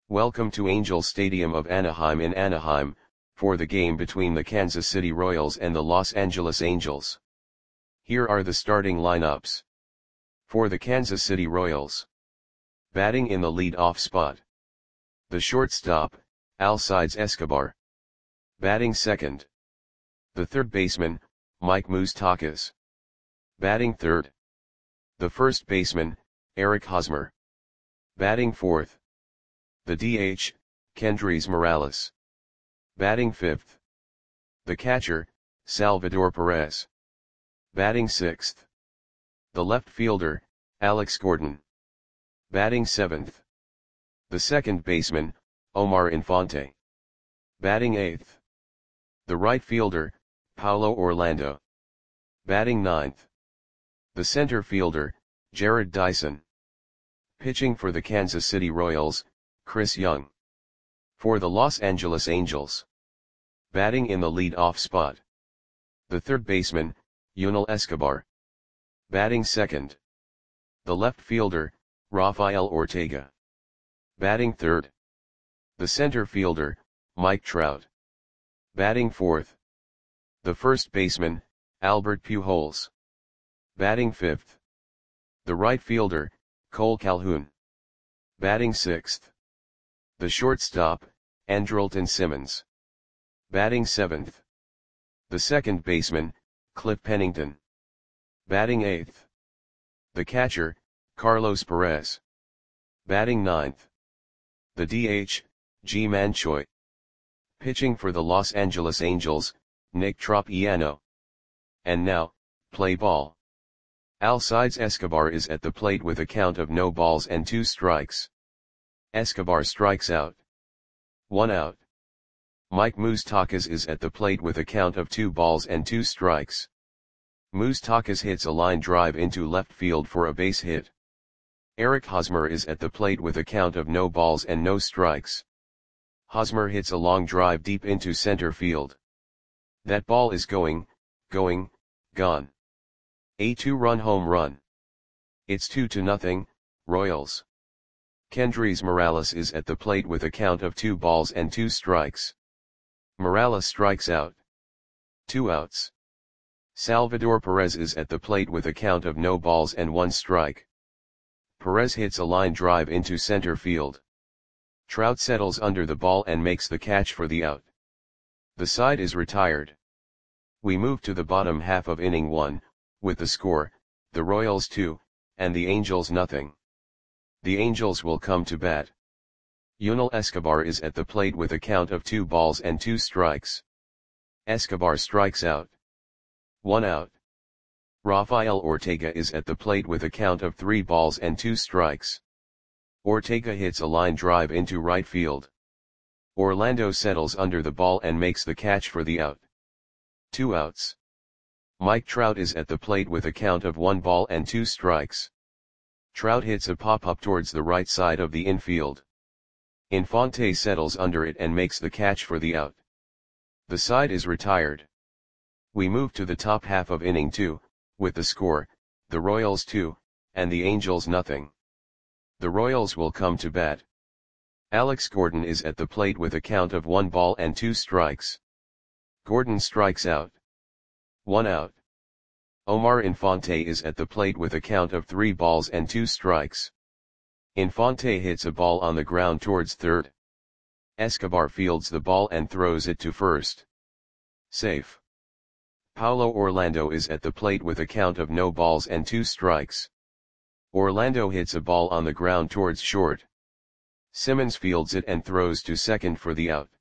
Welcome to Angel Stadium of Anaheim in Anaheim, for the game between the Kansas City Royals and the Los Angeles Angels. Here are the starting lineups. For the Kansas City Royals. Batting in the lead-off spot. The shortstop, Alcides Escobar. Batting second. The third baseman, Mike Moustakas. Batting third. The first baseman, Eric Hosmer. Batting fourth. The DH, Kendrys Morales. Batting fifth. The catcher, Salvador Perez. Batting sixth. The left fielder, Alex Gordon. Batting seventh. The second baseman, Omar Infante. Batting eighth. The right fielder, Paulo Orlando. Batting ninth. The center fielder, Jarrod Dyson. Pitching for the Kansas City Royals, Chris Young. For the Los Angeles Angels. Batting in the lead-off spot. The third baseman, Yunel Escobar. Batting second. The left fielder, Rafael Ortega. Batting third. The center fielder, Mike Trout. Batting fourth. The first baseman, Albert Pujols. Batting fifth. The right fielder, Cole Calhoun. Batting sixth. The shortstop, Andrelton Simmons. Batting seventh. The second baseman, Cliff Pennington. Batting eighth. The catcher, Carlos Perez. Batting ninth. The DH, Ji-Man Choi. Pitching for the Los Angeles Angels, Nick Tropiano. And now, play ball. Alcides Escobar is at the plate with a count of no balls and 2 strikes. Escobar strikes out. 1 out. Mike Moustakas is at the plate with a count of 2 balls and 2 strikes. Moustakas hits a line drive into left field for a base hit. Eric Hosmer is at the plate with a count of no balls and no strikes. Hosmer hits a long drive deep into center field. That ball is gone. A 2-run home run. It's 2-0, Royals. Kendrys Morales is at the plate with a count of 2 balls and 2 strikes. Morales strikes out. 2 outs. Salvador Perez is at the plate with a count of no balls and 1 strike. Perez hits a line drive into center field. Trout settles under the ball and makes the catch for the out. The side is retired. We move to the bottom half of inning 1, with the score, the Royals 2, and the Angels nothing. The Angels will come to bat. Yunel Escobar is at the plate with a count of 2 balls and 2 strikes. Escobar strikes out. 1 out. Rafael Ortega is at the plate with a count of 3 balls and 2 strikes. Ortega hits a line drive into right field. Orlando settles under the ball and makes the catch for the out. 2 outs. Mike Trout is at the plate with a count of 1 ball and 2 strikes. Trout hits a pop-up towards the right side of the infield. Infante settles under it and makes the catch for the out. The side is retired. We move to the top half of inning 2, with the score, the Royals 2, and the Angels nothing. The Royals will come to bat. Alex Gordon is at the plate with a count of 1 ball and 2 strikes. Gordon strikes out. 1 out. Omar Infante is at the plate with a count of 3 balls and 2 strikes. Infante hits a ball on the ground towards third. Escobar fields the ball and throws it to first. Safe. Paulo Orlando is at the plate with a count of no balls and 2 strikes. Orlando hits a ball on the ground towards short. Simmons fields it and throws to second for the out.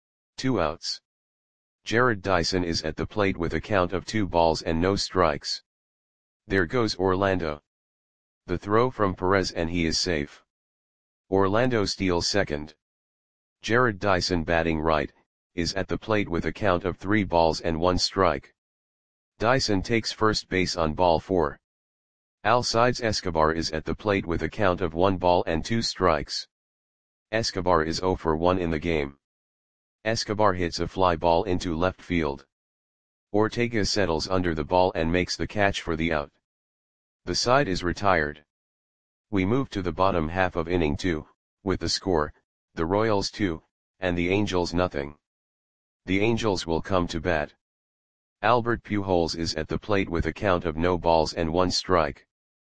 2 outs. Jarrod Dyson is at the plate with a count of 2 balls and no strikes. There goes Orlando. The throw from Perez and he is safe. Orlando steals second. Jarrod Dyson batting right, is at the plate with a count of 3 balls and 1 strike. Dyson takes first base on ball 4. Alcides Escobar is at the plate with a count of 1 ball and 2 strikes. Escobar is 0 for 1 in the game. Escobar hits a fly ball into left field. Ortega settles under the ball and makes the catch for the out. The side is retired. We move to the bottom half of inning 2, with the score, the Royals 2, and the Angels nothing. The Angels will come to bat. Albert Pujols is at the plate with a count of no balls and 1 strike.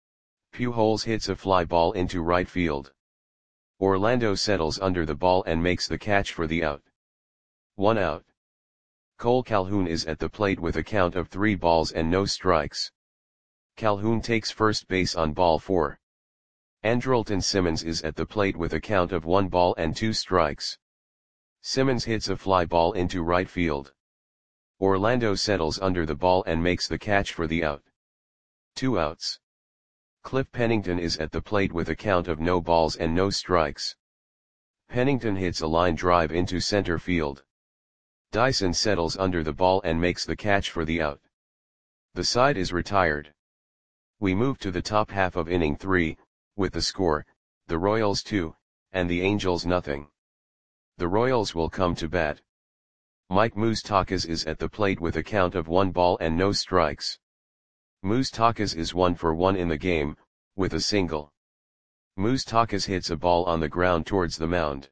Pujols hits a fly ball into right field. Orlando settles under the ball and makes the catch for the out. 1 out. Cole Calhoun is at the plate with a count of 3 balls and no strikes. Calhoun takes first base on ball 4. Andrelton Simmons is at the plate with a count of 1 ball and 2 strikes. Simmons hits a fly ball into right field. Orlando settles under the ball and makes the catch for the out. 2 outs. Cliff Pennington is at the plate with a count of no balls and no strikes. Pennington hits a line drive into center field. Dyson settles under the ball and makes the catch for the out. The side is retired. We move to the top half of inning 3, with the score, the Royals 2, and the Angels nothing. The Royals will come to bat. Mike Moustakas is at the plate with a count of 1 ball and no strikes. Moustakas is 1 for 1 in the game, with a single. Moustakas hits a ball on the ground towards the mound.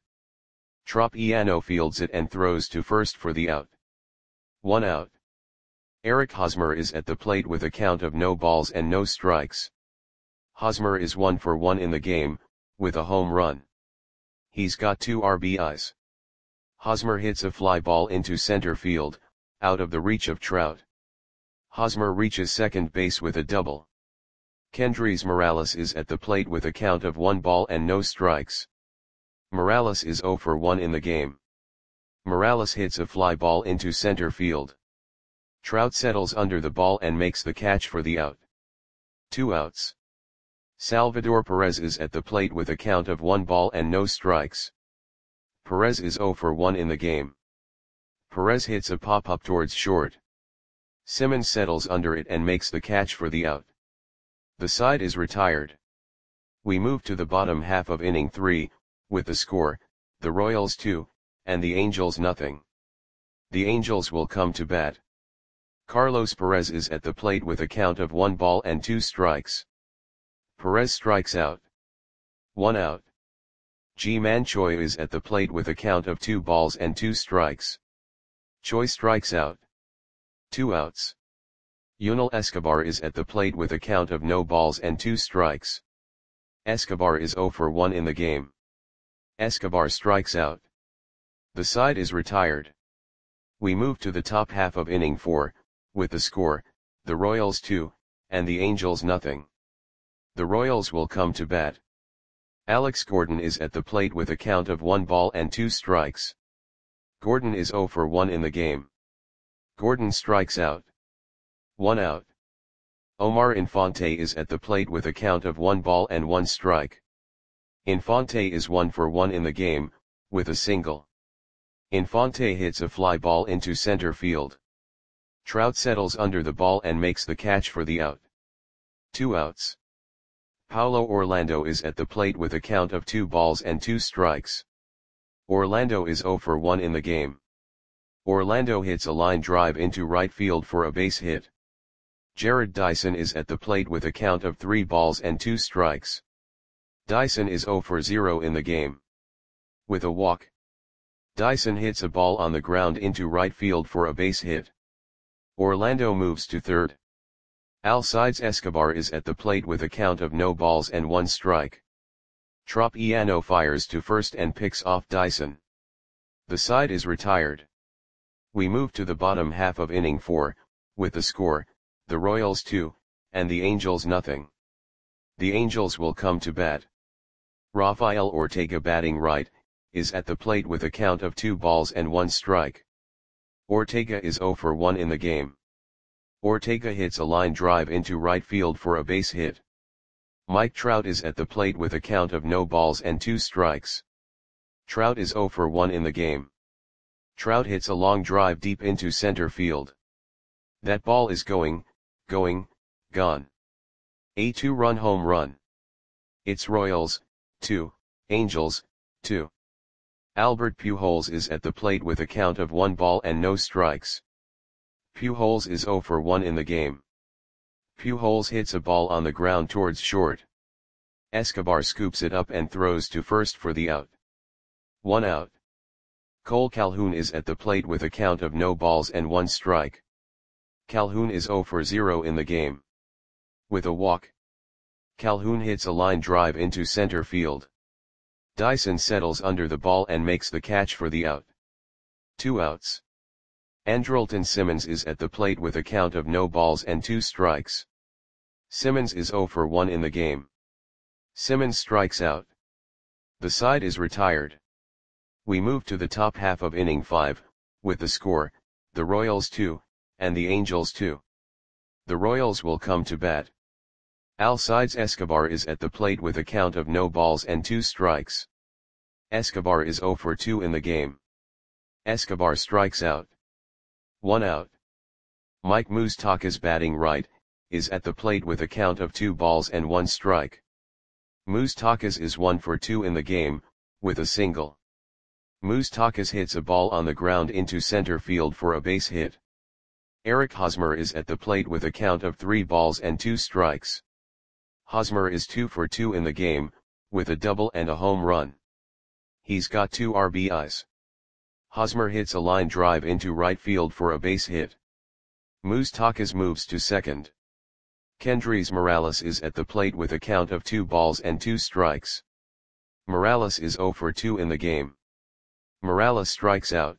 Tropiano fields it and throws to first for the out. 1 out. Eric Hosmer is at the plate with a count of no balls and no strikes. Hosmer is 1 for 1 in the game, with a home run. He's got 2 RBIs. Hosmer hits a fly ball into center field, out of the reach of Trout. Hosmer reaches second base with a double. Kendrys Morales is at the plate with a count of 1 ball and no strikes. Morales is 0 for 1 in the game. Morales hits a fly ball into center field. Trout settles under the ball and makes the catch for the out. 2 outs. Salvador Perez is at the plate with a count of 1 ball and no strikes. Perez is 0 for 1 in the game. Perez hits a pop-up towards short. Simmons settles under it and makes the catch for the out. The side is retired. We move to the bottom half of inning 3, with the score, the Royals 2, and the Angels nothing. The Angels will come to bat. Carlos Perez is at the plate with a count of 1 ball and 2 strikes. Perez strikes out. 1 out. Ji-Man Choi is at the plate with a count of 2 balls and 2 strikes. Choi strikes out. 2 outs. Yunel Escobar is at the plate with a count of no balls and 2 strikes. Escobar is 0 for 1 in the game. Escobar strikes out. The side is retired. We move to the top half of inning 4, with the score, the Royals 2, and the Angels nothing. The Royals will come to bat. Alex Gordon is at the plate with a count of 1 ball and 2 strikes. Gordon is 0 for 1 in the game. Gordon strikes out. 1 out. Omar Infante is at the plate with a count of 1 ball and 1 strike. Infante is 1 for 1 in the game, with a single. Infante hits a fly ball into center field. Trout settles under the ball and makes the catch for the out. 2 outs. Paulo Orlando is at the plate with a count of 2 balls and 2 strikes. Orlando is 0 for 1 in the game. Orlando hits a line drive into right field for a base hit. Jared Dyson is at the plate with a count of 3 balls and 2 strikes. Dyson is 0 for 0 in the game. With a walk. Dyson hits a ball on the ground into right field for a base hit. Orlando moves to third. Alcides Escobar is at the plate with a count of no balls and 1 strike. Tropiano fires to first and picks off Dyson. The side is retired. We move to the bottom half of inning 4, with the score, the Royals 2, and the Angels nothing. The Angels will come to bat. Rafael Ortega batting right, is at the plate with a count of 2 balls and 1 strike. Ortega is 0 for 1 in the game. Ortega hits a line drive into right field for a base hit. Mike Trout is at the plate with a count of no balls and 2 strikes. Trout is 0 for 1 in the game. Trout hits a long drive deep into center field. That ball is going, gone. A 2-run home run. It's Royals, 2, Angels, 2. Albert Pujols is at the plate with a count of 1 ball and no strikes. Pujols is 0 for 1 in the game. Pujols hits a ball on the ground towards short. Escobar scoops it up and throws to first for the out. 1 out. Cole Calhoun is at the plate with a count of no balls and 1 strike. Calhoun is 0 for 0 in the game. With a walk, Calhoun hits a line drive into center field. Dyson settles under the ball and makes the catch for the out. 2 outs. Andrelton Simmons is at the plate with a count of no balls and 2 strikes. Simmons is 0 for 1 in the game. Simmons strikes out. The side is retired. We move to the top half of inning 5, with the score, the Royals 2, and the Angels 2. The Royals will come to bat. Alcides Escobar is at the plate with a count of no balls and 2 strikes. Escobar is 0 for 2 in the game. Escobar strikes out. 1 out. Mike Moustakas batting right, is at the plate with a count of 2 balls and 1 strike. Moustakas is 1 for 2 in the game, with a single. Moustakas hits a ball on the ground into center field for a base hit. Eric Hosmer is at the plate with a count of 3 balls and 2 strikes. Hosmer is 2 for 2 in the game, with a double and a home run. He's got 2 RBIs. Hosmer hits a line drive into right field for a base hit. Moustakas moves to second. Kendrys Morales is at the plate with a count of 2 balls and 2 strikes. Morales is 0 for 2 in the game. Morales strikes out.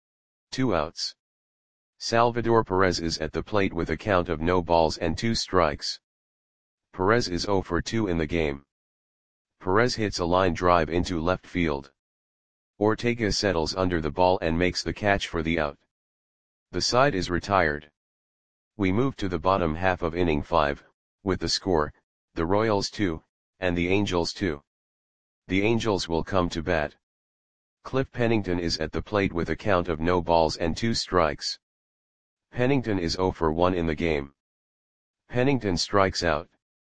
2 outs. Salvador Perez is at the plate with a count of no balls and 2 strikes. Perez is 0 for 2 in the game. Perez hits a line drive into left field. Ortega settles under the ball and makes the catch for the out. The side is retired. We move to the bottom half of inning 5, with the score, the Royals 2, and the Angels 2. The Angels will come to bat. Cliff Pennington is at the plate with a count of no balls and 2 strikes. Pennington is 0 for 1 in the game. Pennington strikes out.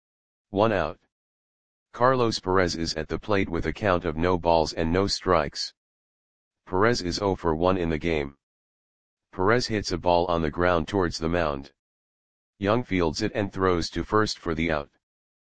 1 out. Carlos Perez is at the plate with a count of no balls and no strikes. Perez is 0 for 1 in the game. Perez hits a ball on the ground towards the mound. Young fields it and throws to first for the out.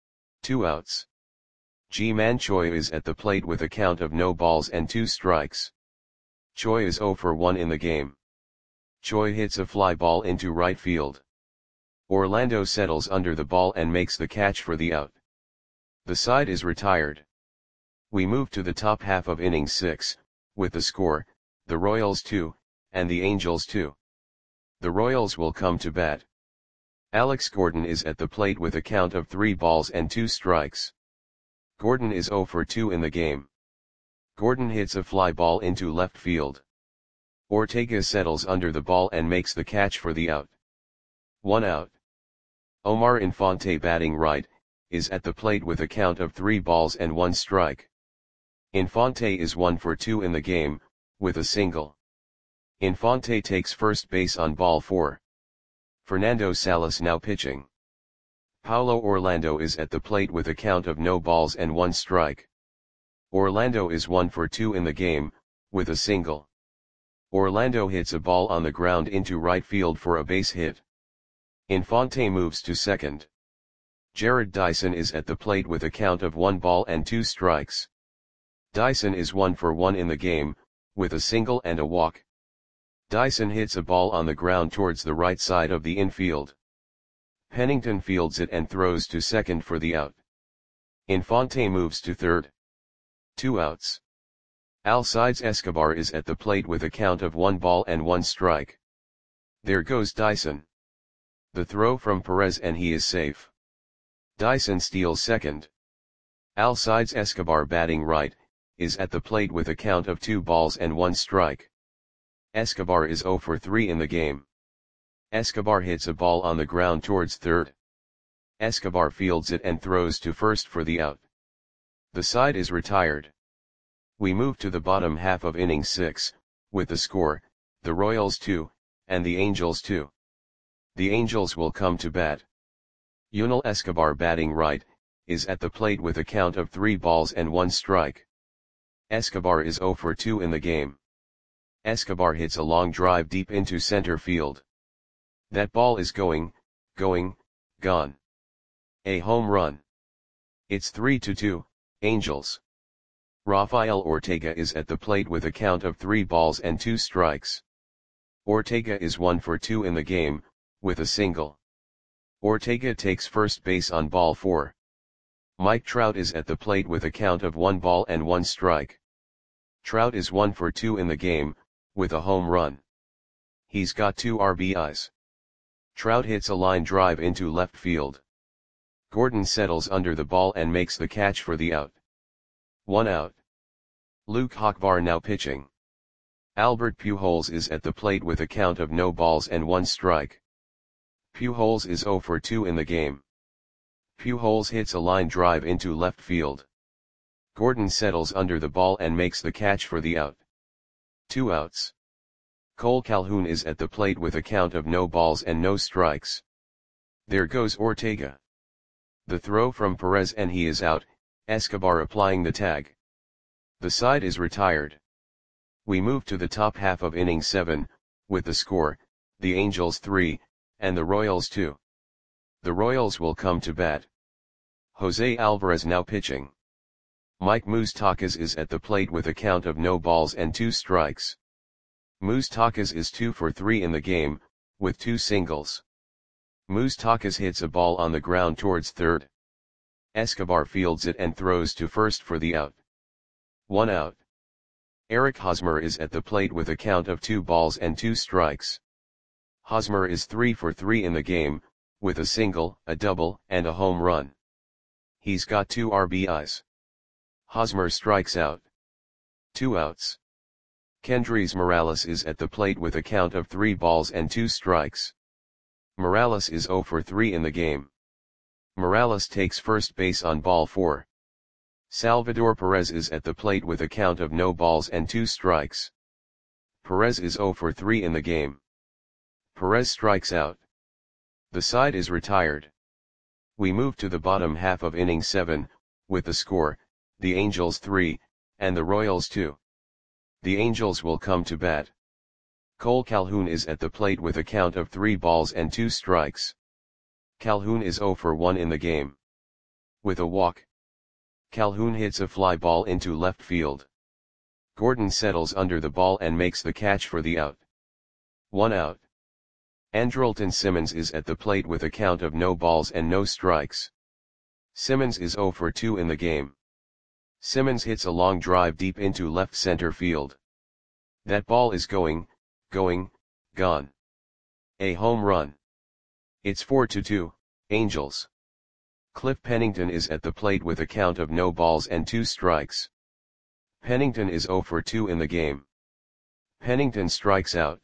2 outs. Ji-Man Choi is at the plate with a count of no balls and 2 strikes. Choi is 0 for 1 in the game. Choi hits a fly ball into right field. Orlando settles under the ball and makes the catch for the out. The side is retired. We move to the top half of inning 6, with the score, the Royals 2, and the Angels 2. The Royals will come to bat. Alex Gordon is at the plate with a count of 3 balls and 2 strikes. Gordon is 0 for 2 in the game. Gordon hits a fly ball into left field. Ortega settles under the ball and makes the catch for the out. 1 out. Omar Infante batting right, is at the plate with a count of 3 balls and 1 strike. Infante is 1 for 2 in the game, with a single. Infante takes first base on ball 4. Fernando Salas now pitching. Paulo Orlando is at the plate with a count of no balls and 1 strike. Orlando is 1 for 2 in the game, with a single. Orlando hits a ball on the ground into right field for a base hit. Infante moves to second. Jared Dyson is at the plate with a count of 1 ball and 2 strikes. Dyson is 1 for 1 in the game, with a single and a walk. Dyson hits a ball on the ground towards the right side of the infield. Pennington fields it and throws to second for the out. Infante moves to third. 2 outs. Alcides Escobar is at the plate with a count of 1 ball and 1 strike. There goes Dyson. The throw from Perez and he is safe. Dyson steals second. Alcides Escobar batting right, is at the plate with a count of 2 balls and 1 strike. Escobar is 0 for 3 in the game. Escobar hits a ball on the ground towards third. Escobar fields it and throws to first for the out. The side is retired. We move to the bottom half of inning 6, with the score, the Royals 2, and the Angels 2. The Angels will come to bat. Yunel Escobar batting right, is at the plate with a count of 3 balls and 1 strike. Escobar is 0 for 2 in the game. Escobar hits a long drive deep into center field. That ball is gone. A home run. It's 3-2, Angels. Rafael Ortega is at the plate with a count of 3 balls and 2 strikes. Ortega is 1 for 2 in the game, with a single. Ortega takes first base on ball 4. Mike Trout is at the plate with a count of 1 ball and 1 strike. Trout is 1 for 2 in the game, with a home run. He's got 2 RBIs. Trout hits a line drive into left field. Gordon settles under the ball and makes the catch for the out. 1 out. Luke Hochvar now pitching. Albert Pujols is at the plate with a count of no balls and 1 strike. Pujols is 0 for 2 in the game. Pujols hits a line drive into left field. Gordon settles under the ball and makes the catch for the out. 2 outs. Cole Calhoun is at the plate with a count of no balls and no strikes. There goes Ortega. The throw from Perez and he is out, Escobar applying the tag. The side is retired. We move to the top half of inning 7, with the score, the Angels 3, and the Royals 2. The Royals will come to bat. Jose Alvarez now pitching. Mike Moustakas is at the plate with a count of no balls and 2 strikes. Moustakas is 2 for 3 in the game, with 2 singles. Moustakas hits a ball on the ground towards third. Escobar fields it and throws to first for the out. 1 out. Eric Hosmer is at the plate with a count of 2 balls and 2 strikes. Hosmer is 3 for 3 in the game, with a single, a double, and a home run. He's got 2 RBIs. Hosmer strikes out. 2 outs. Kendrys Morales is at the plate with a count of 3 balls and 2 strikes. Morales is 0 for 3 in the game. Morales takes first base on ball 4. Salvador Perez is at the plate with a count of no balls and 2 strikes. Perez is 0 for 3 in the game. Perez strikes out. The side is retired. We move to the bottom half of inning 7, with the score, the Angels 3, and the Royals 2. The Angels will come to bat. Cole Calhoun is at the plate with a count of 3 balls and 2 strikes. Calhoun is 0 for 1 in the game. With a walk, Calhoun hits a fly ball into left field. Gordon settles under the ball and makes the catch for the out. 1 out. Andrelton Simmons is at the plate with a count of no balls and no strikes. Simmons is 0 for 2 in the game. Simmons hits a long drive deep into left center field. That ball is gone. A home run. It's 4-2, Angels. Cliff Pennington is at the plate with a count of no balls and 2 strikes. Pennington is 0 for 2 in the game. Pennington strikes out.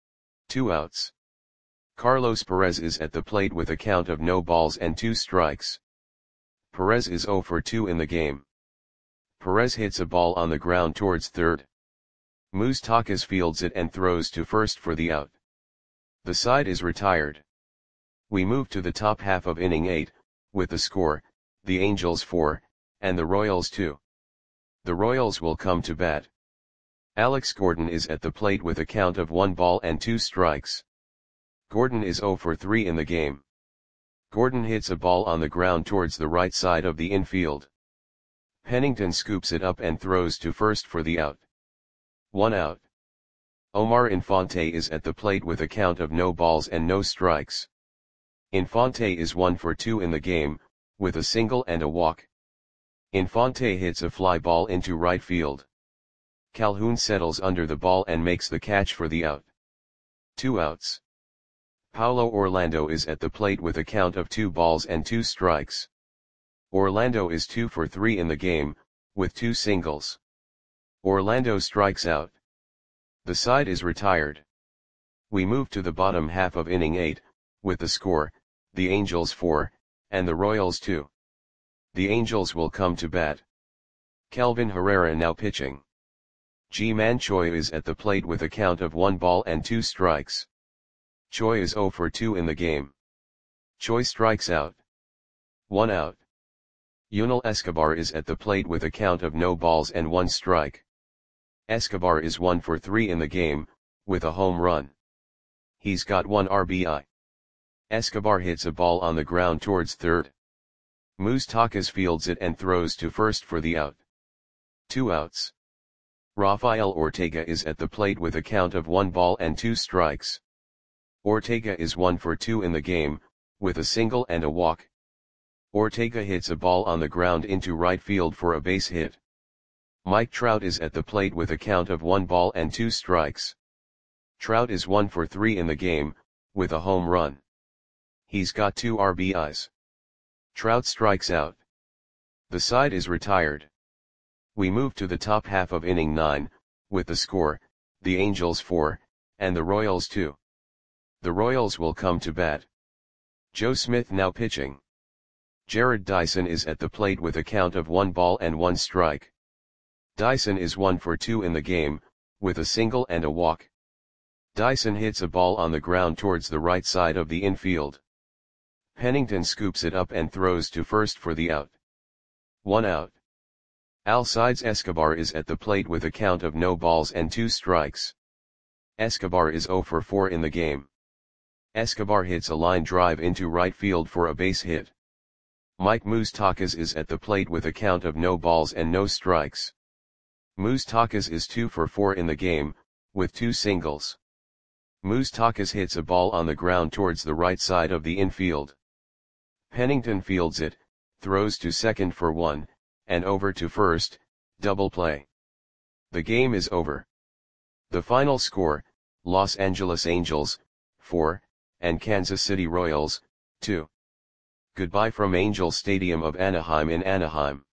2 outs. Carlos Perez is at the plate with a count of no balls and 2 strikes. Perez is 0 for 2 in the game. Perez hits a ball on the ground towards third. Moustakas fields it and throws to first for the out. The side is retired. We move to the top half of inning 8, with the score, the Angels 4, and the Royals 2. The Royals will come to bat. Alex Gordon is at the plate with a count of 1 ball and 2 strikes. Gordon is 0 for 3 in the game. Gordon hits a ball on the ground towards the right side of the infield. Pennington scoops it up and throws to first for the out. 1 out. Omar Infante is at the plate with a count of no balls and no strikes. Infante is 1 for 2 in the game, with a single and a walk. Infante hits a fly ball into right field. Calhoun settles under the ball and makes the catch for the out. 2 outs. Paulo Orlando is at the plate with a count of 2 balls and 2 strikes. Orlando is 2 for 3 in the game, with 2 singles. Orlando strikes out. The side is retired. We move to the bottom half of inning 8, with the score, the Angels 4, and the Royals 2. The Angels will come to bat. Kelvin Herrera now pitching. Ji-Man Choi is at the plate with a count of 1 ball and 2 strikes. Choi is 0 for 2 in the game. Choi strikes out. 1 out. Yunel Escobar is at the plate with a count of no balls and 1 strike. Escobar is 1 for 3 in the game, with a home run. He's got 1 RBI. Escobar hits a ball on the ground towards third. Moustakas fields it and throws to first for the out. 2 outs. Rafael Ortega is at the plate with a count of 1 ball and 2 strikes. Ortega is 1 for 2 in the game, with a single and a walk. Ortega hits a ball on the ground into right field for a base hit. Mike Trout is at the plate with a count of 1 ball and 2 strikes. Trout is 1 for 3 in the game, with a home run. He's got 2 RBIs. Trout strikes out. The side is retired. We move to the top half of inning 9, with the score, the Angels 4, and the Royals 2. The Royals will come to bat. Joe Smith now pitching. Jared Dyson is at the plate with a count of 1 ball and 1 strike. Dyson is 1 for 2 in the game, with a single and a walk. Dyson hits a ball on the ground towards the right side of the infield. Pennington scoops it up and throws to first for the out. 1 out. Alcides Escobar is at the plate with a count of no balls and 2 strikes. Escobar is 0 for 4 in the game. Escobar hits a line drive into right field for a base hit. Mike Moustakas is at the plate with a count of no balls and no strikes. Moustakas is 2 for 4 in the game, with 2 singles. Moustakas hits a ball on the ground towards the right side of the infield. Pennington fields it, throws to second for 1, and over to first, double play. The game is over. The final score, Los Angeles Angels, 4, and Kansas City Royals, 2. Goodbye from Angel Stadium of Anaheim in Anaheim.